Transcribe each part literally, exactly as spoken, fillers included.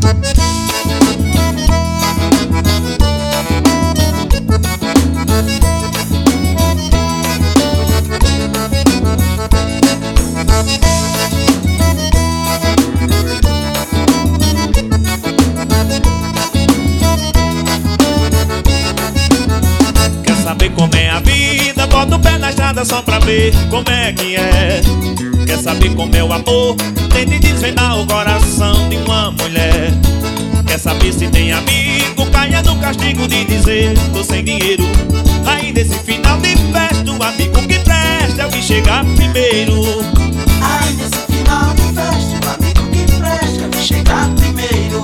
Saber como é a vida, bota o pé na estrada só pra ver como é que é. Quer saber como é o amor? Tente desvendar o coração de uma mulher. Quer saber se tem amigo? Caia no castigo de dizer tô sem dinheiro. Aí nesse final de festa, o amigo que presta é o que chega primeiro. Aí nesse final de festa, o amigo que presta é o que chega primeiro.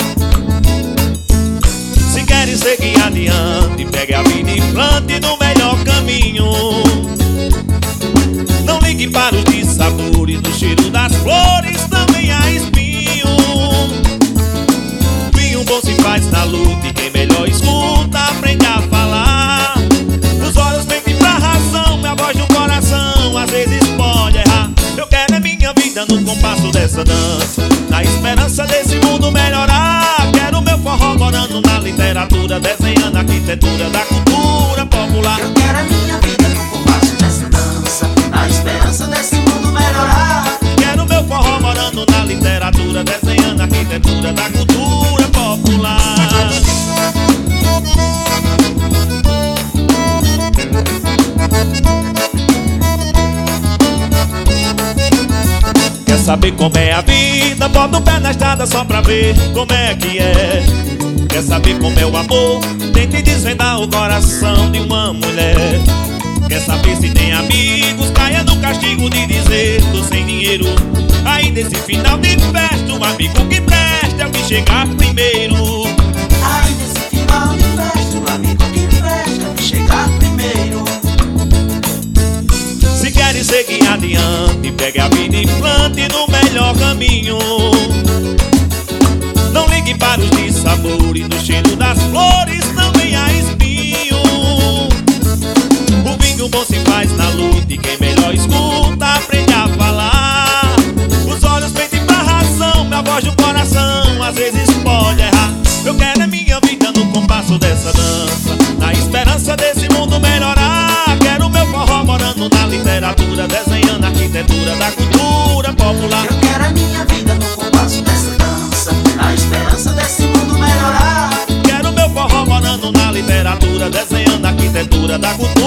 Se queres seguir adiante, pegue a vida e plante no melhor caminho. Não ligue para os dissabores, no cheiro das flores também há espinho. Vinho bom se faz na luta e quem melhor escuta aprende a falar. Os olhos mentem pra razão, minha voz no coração às vezes pode errar. Eu quero é minha vida no compasso dessa dança, na esperança desse mundo melhorar. Quero meu forró morando na literatura, desenhando a arquitetura da cultura popular. Eu quero a minha vida no compasso dessa dança, na esperança desse mundo melhorar. Quero meu forró morando na literatura, desenhando a arquitetura da cultura popular. Quer saber como é a vida? Bota o pé na estrada só pra ver como é que é. Quer saber como é o amor? Tente desvendar o coração de uma mulher. Quer saber se tem amigos? Caia no castigo de dizer tô sem dinheiro. Aí nesse final de festa, o amigo que presta é o que chega primeiro. Aí nesse final de festa, o amigo que presta é o que chega primeiro. Se queres seguir adiante, pegue a vida e plante no melhor caminho. Não ligue para os dissabores, no cheiro das flores também há espinho. O vinho bom se faz na luta e quem melhor escuta aprende a falar. Os olhos mentem pra razão, minha voz no coração às vezes pode errar. Eu quero é minha vida no compasso dessa dança, na esperança desse mundo melhorar. Quero meu forró morando na literatura, desenhando a arquitetura da cultura popular. Eu quero a minha vida no compasso dessa dança, na esperança desse mundo melhorar. Quero meu forró morando na literatura, desenhando a arquitetura da cultura